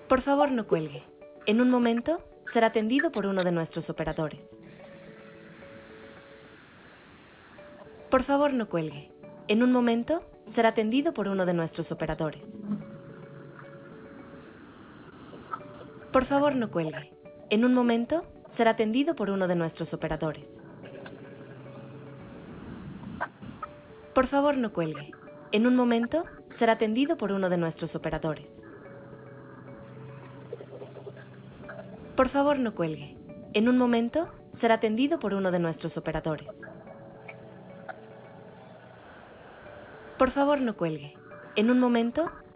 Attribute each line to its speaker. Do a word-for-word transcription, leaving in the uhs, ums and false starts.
Speaker 1: Por favor, no cuelgue. En un momento, será atendido por uno de nuestros operadores. Por favor, no cuelgue. En un momento, será atendido por uno de nuestros operadores. Por favor, no cuelgue. En un momento, será atendido por uno de nuestros operadores. Por favor, no cuelgue. En un momento, será atendido por uno de nuestros operadores. Por favor, no cuelgue. En un momento, será atendido por uno de nuestros operadores. Por favor, no cuelgue. En un momento,